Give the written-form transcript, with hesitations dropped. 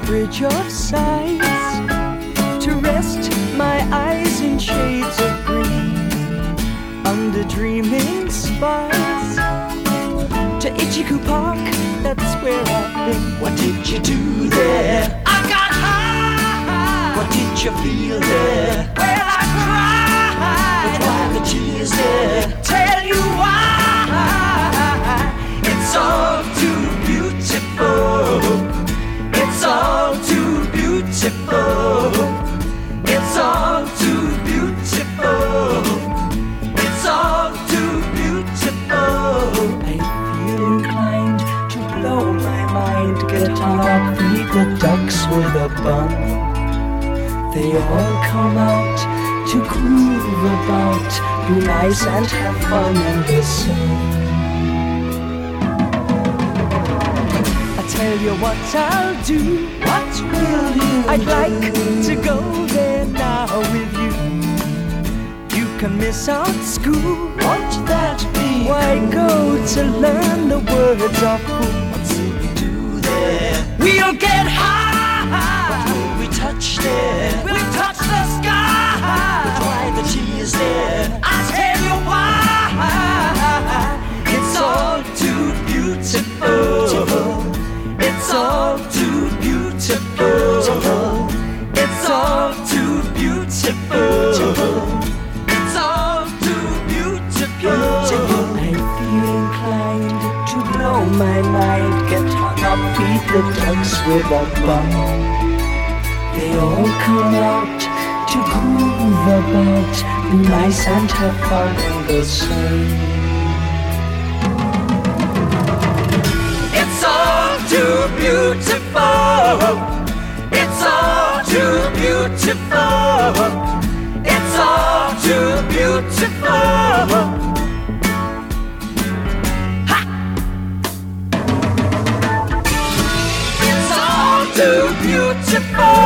bridge of sights, to rest my eyes in shades of green, under dreaming spires, to Ichiku Park, that's where I've been. What did you do there? I got high. What did you feel there? Well, I cried. But why the tears there? Tell you why. It's all too beautiful. It's all too beautiful. It's all too beautiful. It's all too beautiful. I feel inclined to blow my mind, get on up, feed the ducks with a bun. They all come out to groove about, be nice and have fun in the sun. I tell you what I'll do. What will you I'd like to go there now with you. You can miss out school. Won't that be Why go to learn the words of who? What will we do there? We'll get high. What will we touch there? We'll touch the sky. But why the tears there? I'll tell you why. It's all too beautiful. It's all too beautiful. It's all too beautiful. It's all too beautiful. I feel inclined to blow my mind, get hung up, feed the ducks with a bun. They all come out to groove about, be nice and have fun in the sun. It's all too beautiful. It's all too beautiful. It's all too beautiful. Ha! It's all too beautiful.